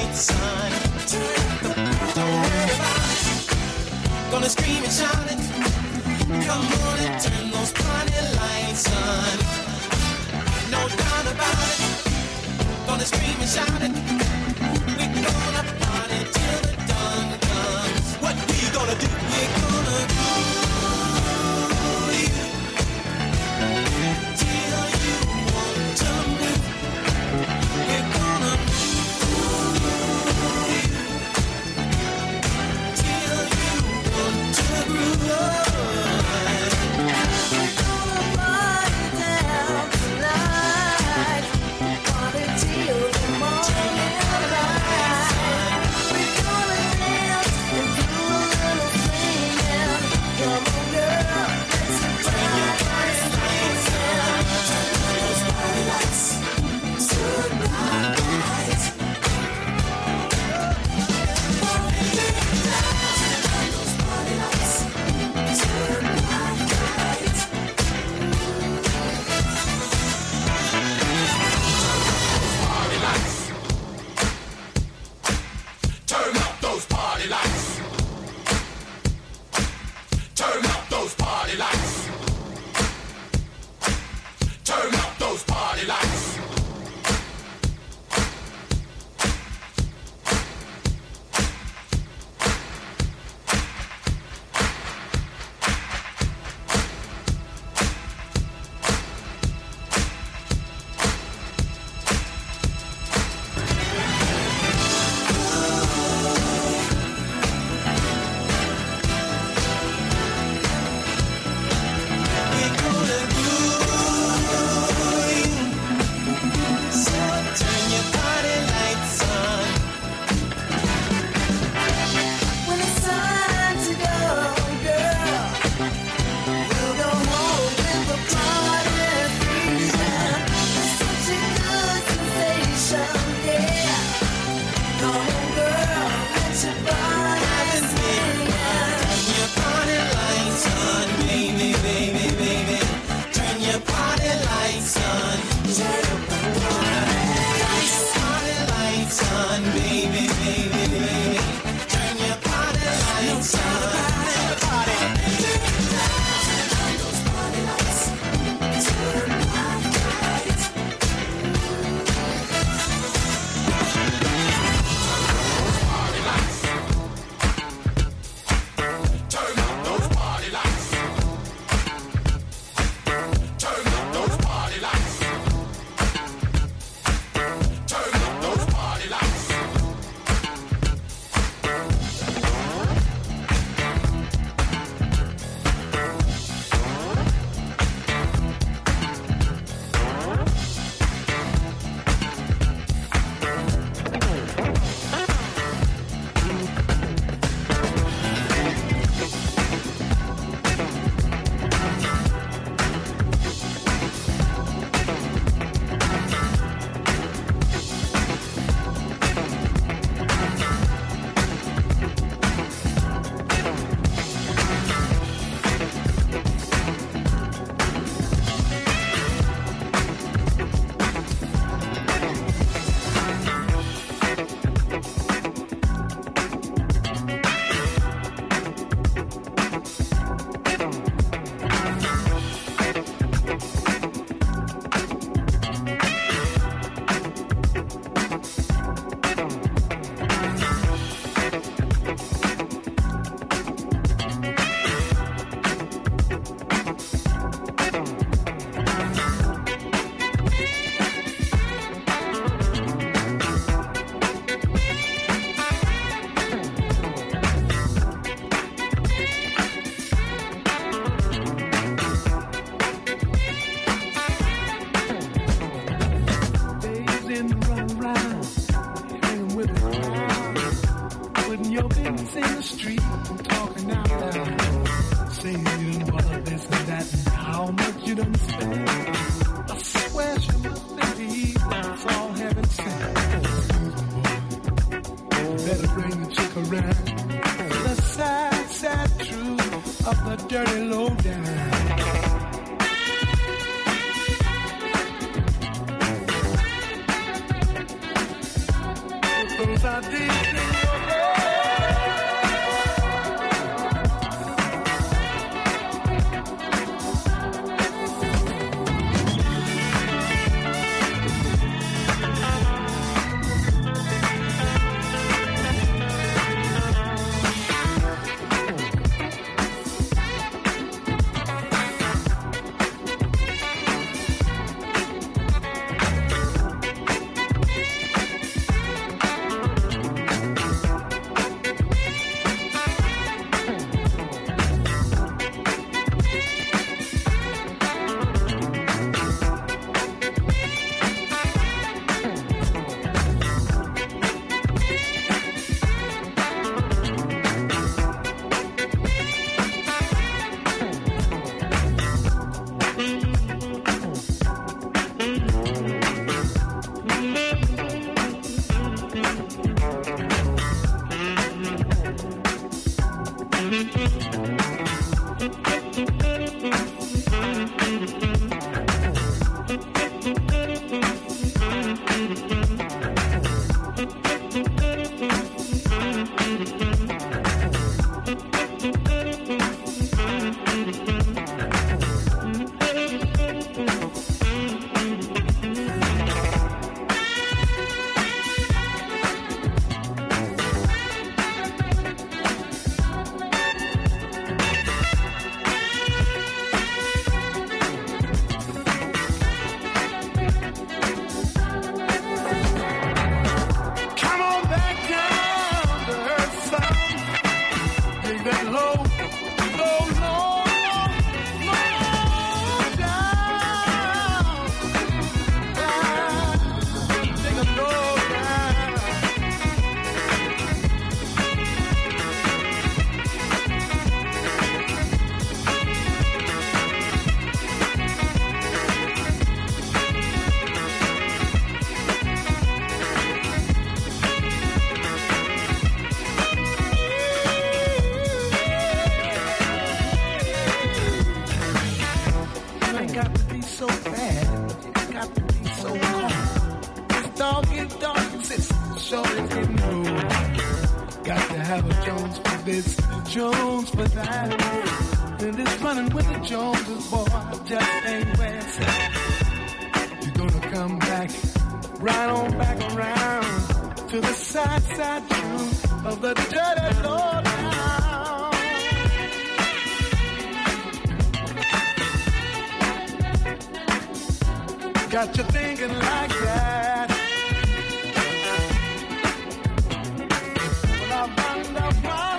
lights, son. Don't worry about it. Gonna scream and shout it. Come on and turn those party lights on. No doubt about it. Gonna scream and shout it. We're gonna party till the dawn comes. What we gonna do? We're gonna do you till you want to move. We're gonna move you till you want to groove. We're gonna party down tonight. Party till the morning light. We're gonna dance and do a little singing. Come on, girl, let's turn your party lights on. Turn those party lights tonight. Turn those party lights tonight. Turn up those party lights. Turn up those party lights. Turn up those party lights. We're gonna do you. So turn your party lights on. When it's time to go, girl, we'll go home with the party freezing. Such a good sensation, yeah. Come on, girl, let your body swing. Turn your party lights on, baby, baby, baby. Turn your party lights on. Turn your party lights on, baby, baby, baby. Turn your party lights on. Turn those party lights tonight. Turn up those party lights. Turn up those party lights. Turn up those party lights. dirty low down. those ideas in your head. Jones for that. And this running with the Joneses, boy, just ain't where it's at. You're gonna come back, right on back around to the side truth of the dirty low down. Got you thinking like that. Well, I wonder why.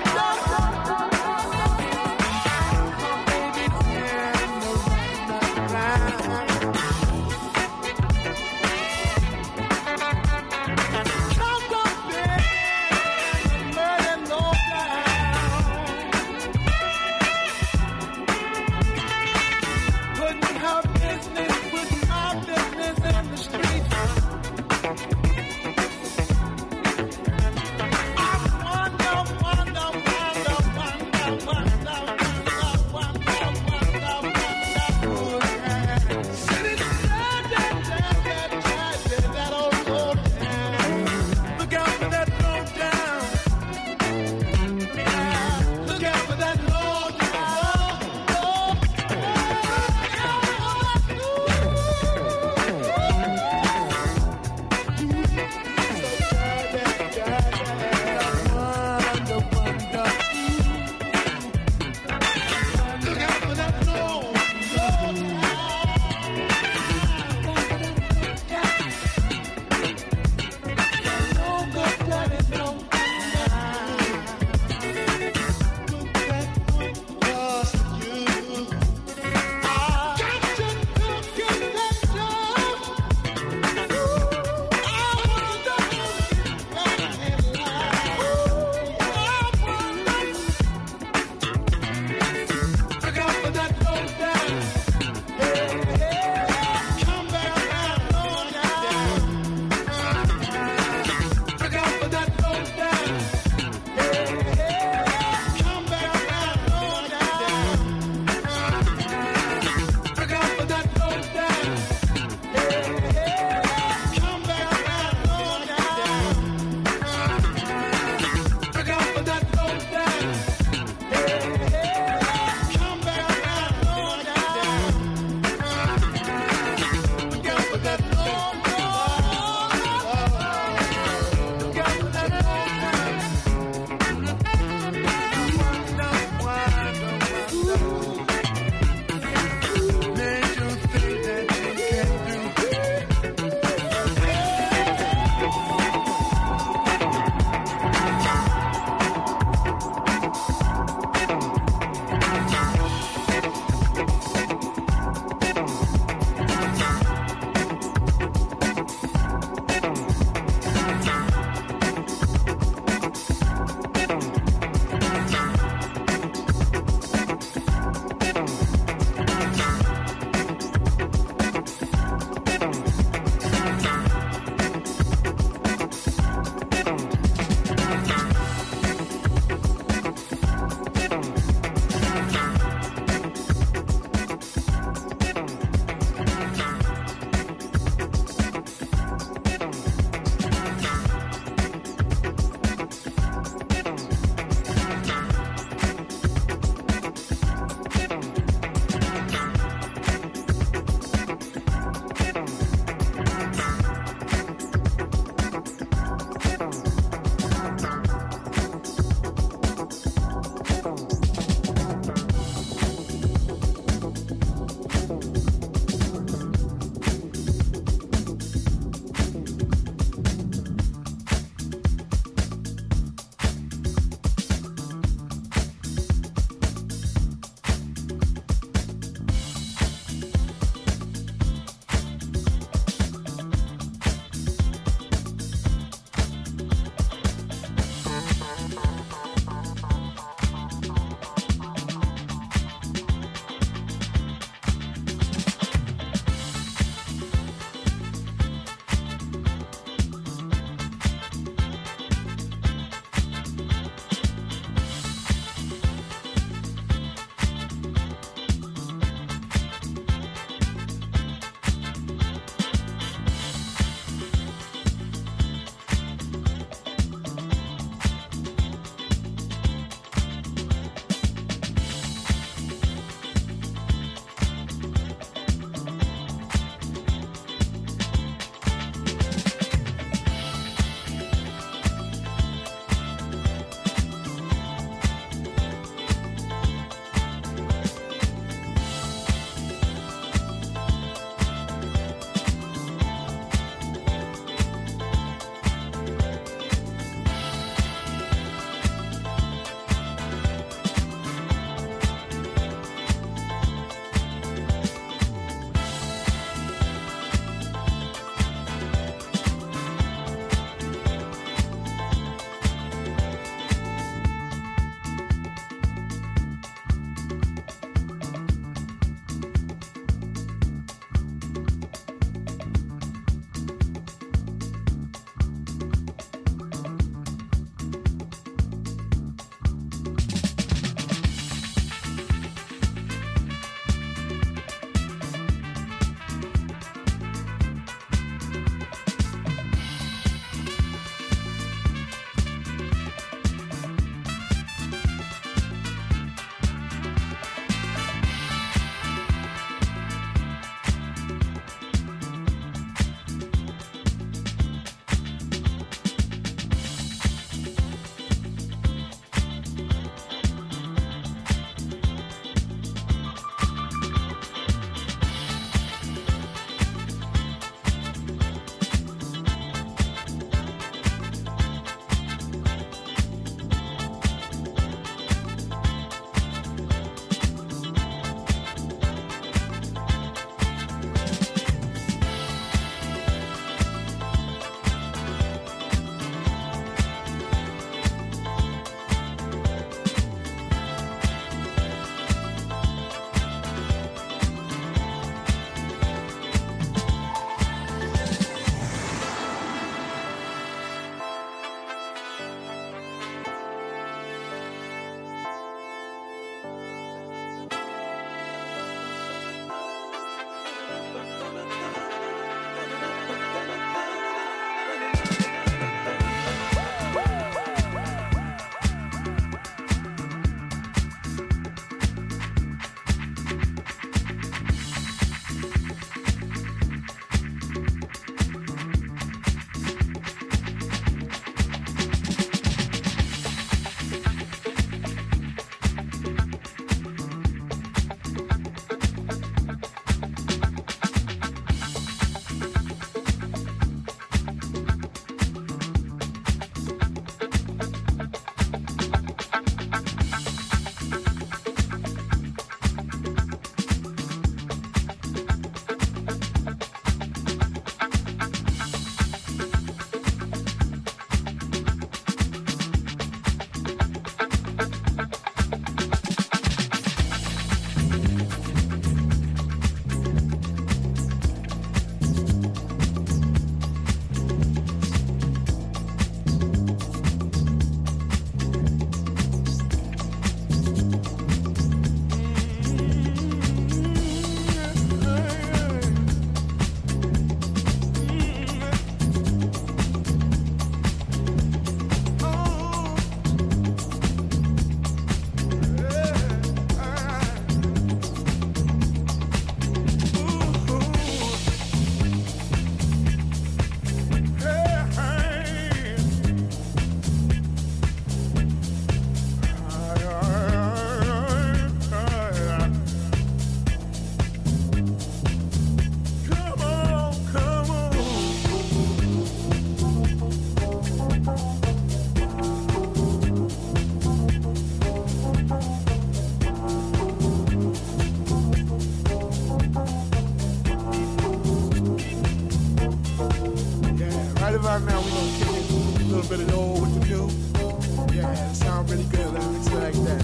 old with the new. Yeah, it sounds really good. Let me mix it like that.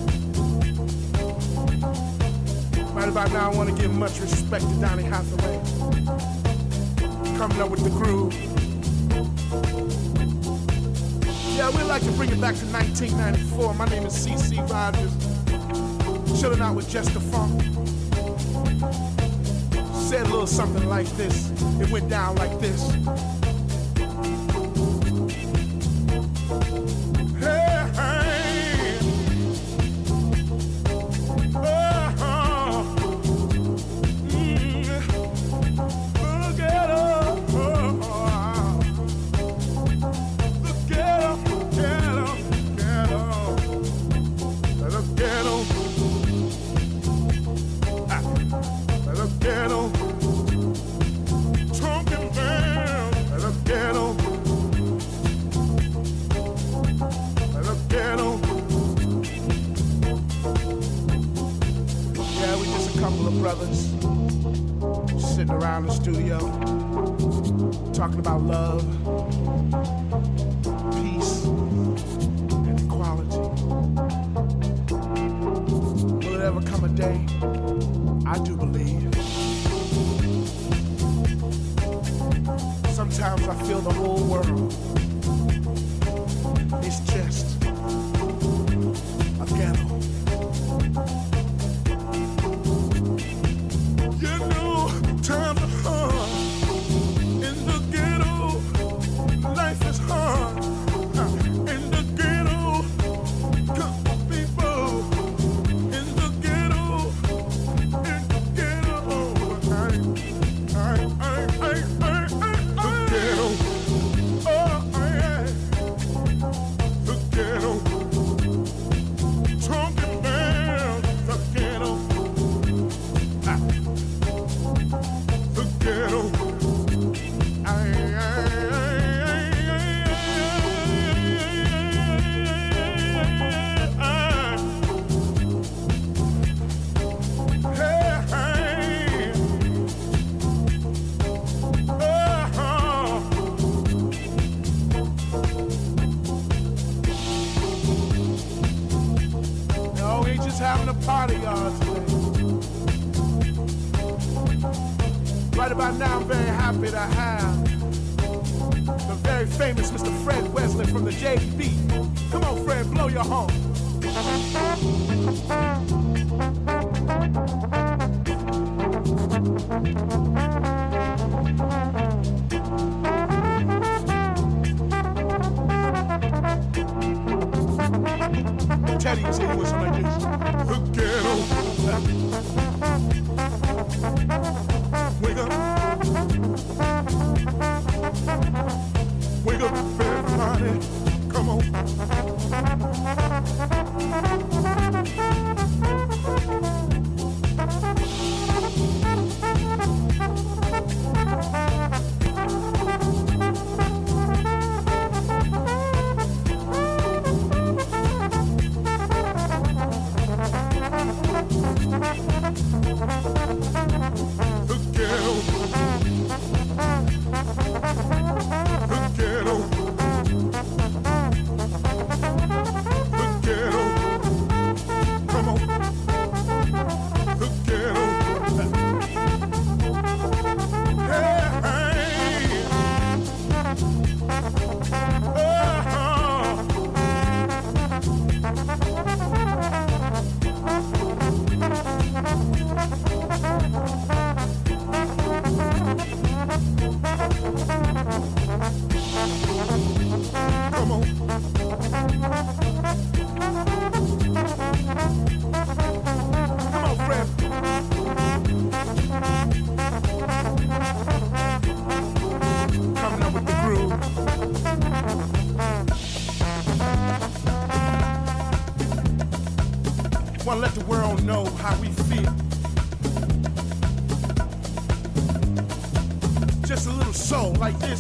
Right about now, I want to give much respect to Donny Hathaway. Coming up with the groove. Yeah, we'd like to bring it back to 1994. My name is C.C. Rogers. Chilling out with Just the Funk. Said a little something like this. It went down like this. Hey, hey. Oh, the ghetto. The ghetto, ghetto, ghetto. The ghetto. The ghetto. Talking down. The ghetto. The ghetto. Yeah, we just a couple of brothers sitting around the studio talking about love, peace, and equality. Will it ever come a day? I do believe. Sometimes I feel the whole world is just a ghetto. You know, times are hard in the ghetto. Life is hard in the ghetto. Come on, people, in the ghetto, in the ghetto. The ghetto. Oh, yeah. The ghetto. Talking about the ghetto. The ghetto. No, we just having a party, y'all, today. Right about now, I'm very happy to have the very famous Mr. Fred Wesley from the JB. Come on, Fred, blow your horn. Teddy was here with some like this. The ghetto. Wake up. Wake up, everybody. Come on. The ghetto. The ghetto. The ghetto. Come on. The ghetto. Hey, hey. Come on. Come on, Fred. Coming up with the groove. Want to let the world know how we feel. Just a little soul like this.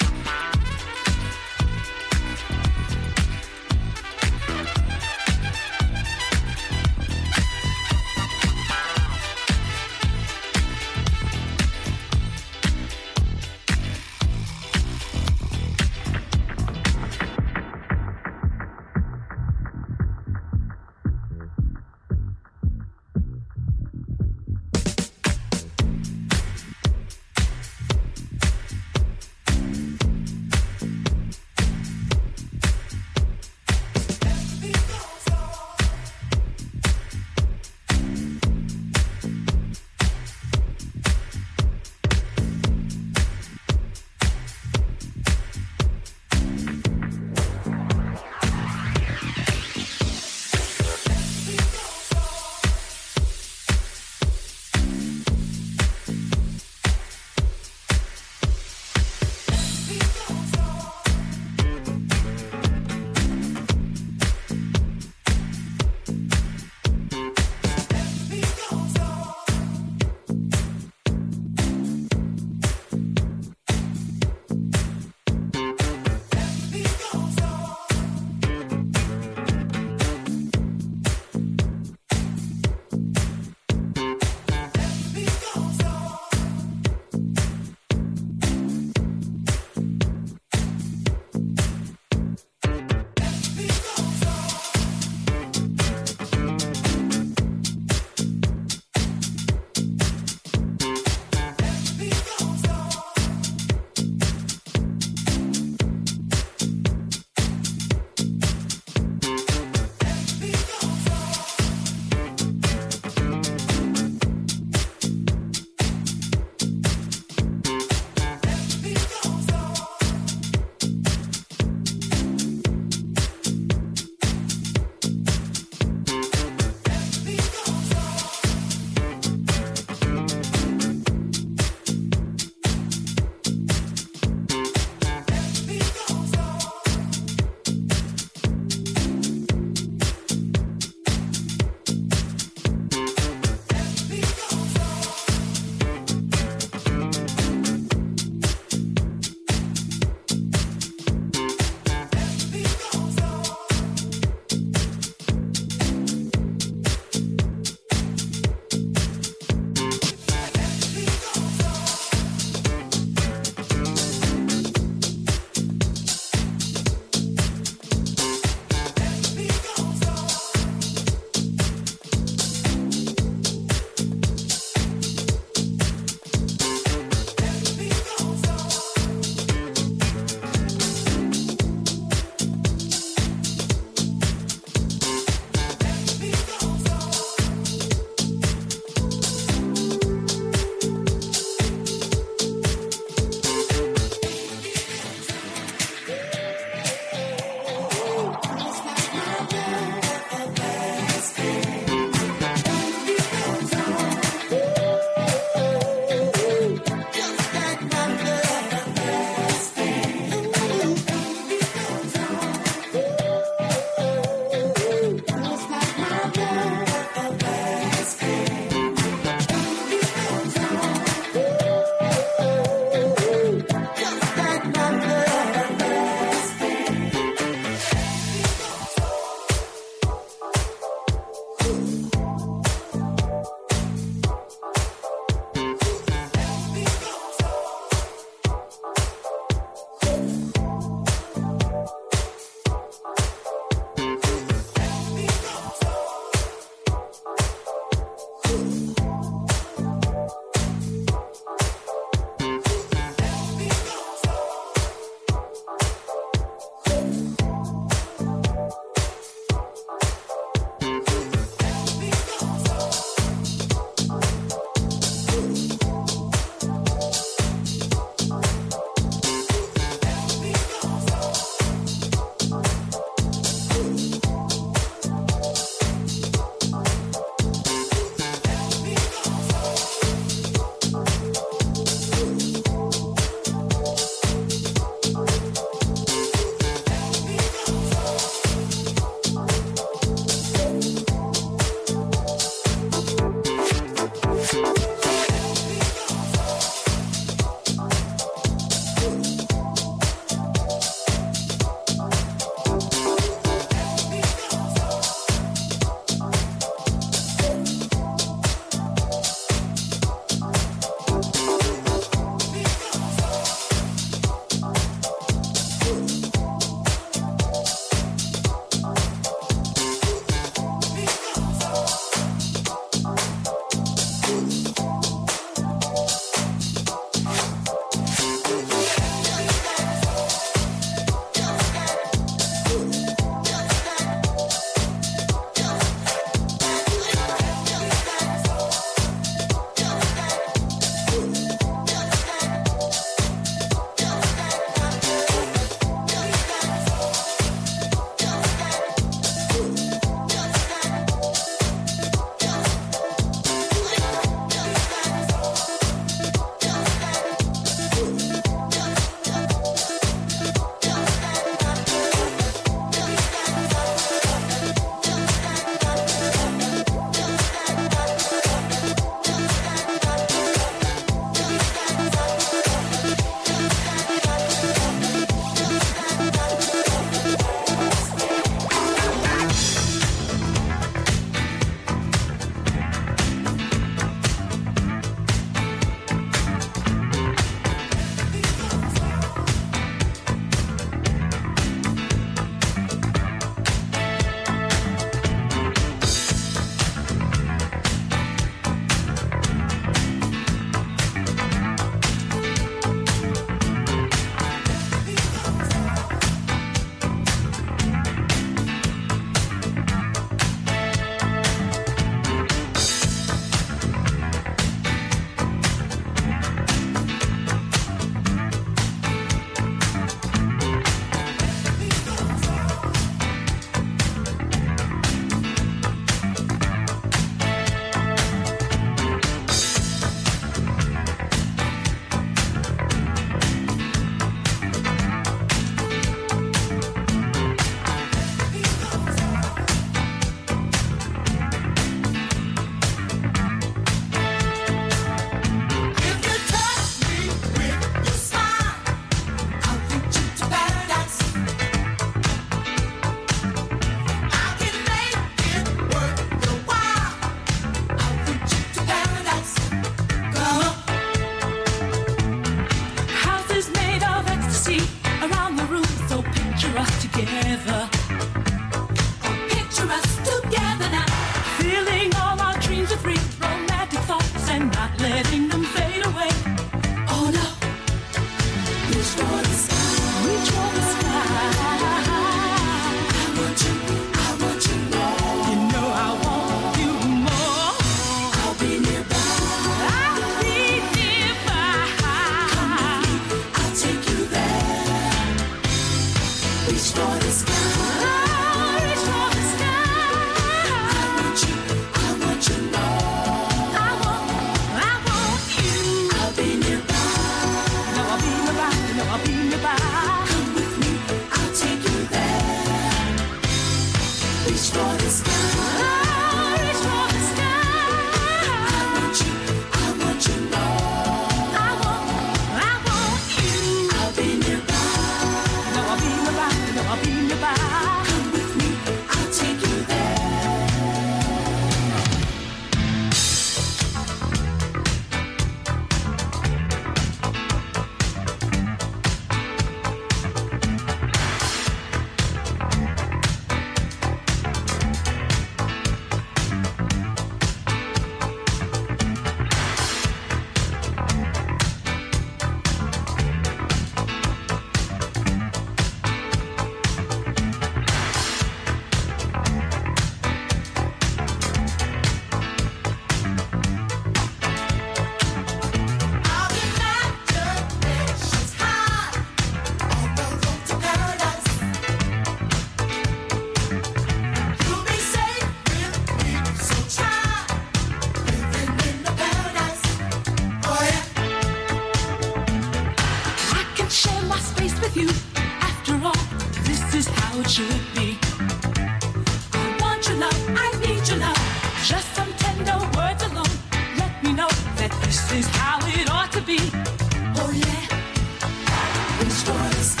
should be. I want your love, I need your love. Just some tender words alone. Let me know that this is how it ought to be. Oh yeah, reach for the sky.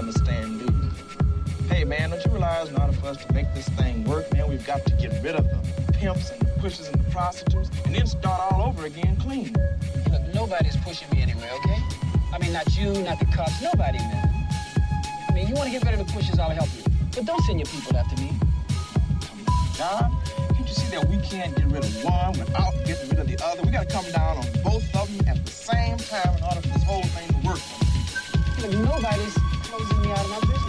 understand, do you? Hey, man, don't you realize in order for us to make this thing work, man, we've got to get rid of the pimps and the pushers and the prostitutes and then start all over again clean. Look, nobody's pushing me anywhere, okay? I mean, not you, not the cops, nobody, man. I mean, you want to get rid of the pushers, I'll help you. But don't send your people after me. John, can't you see that we can't get rid of one without getting rid of the other? We got to come down on both of them at the same time in order for this whole thing to work. Look, nobody's closing me out of my business.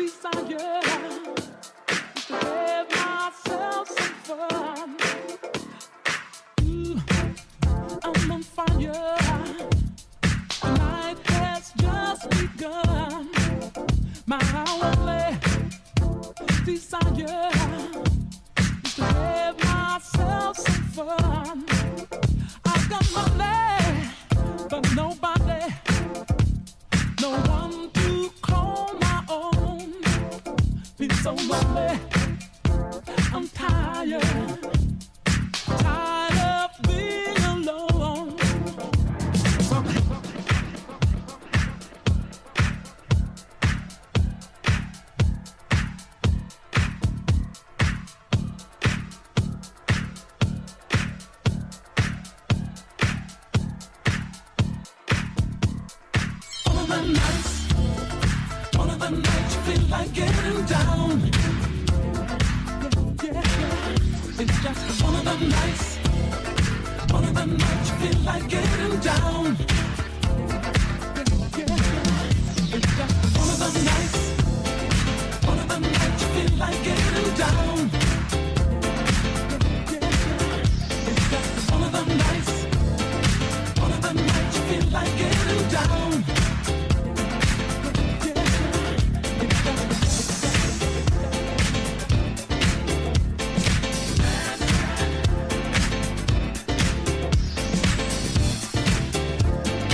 desire is to have myself some fun. Ooh, I'm on fire. The night has just begun. My only desire is to have myself some fun. I've got money, but nobody, no one to call my own. Been so lonely, I'm tired of being alone. One of the nights you feel like getting down. Yeah. It's just one of the nights. One of the nights you feel like getting down. Yeah. It's just one of the nights. One of the nights you feel like getting down. Yeah. It's just one of the nights. One of the nights you feel like getting down.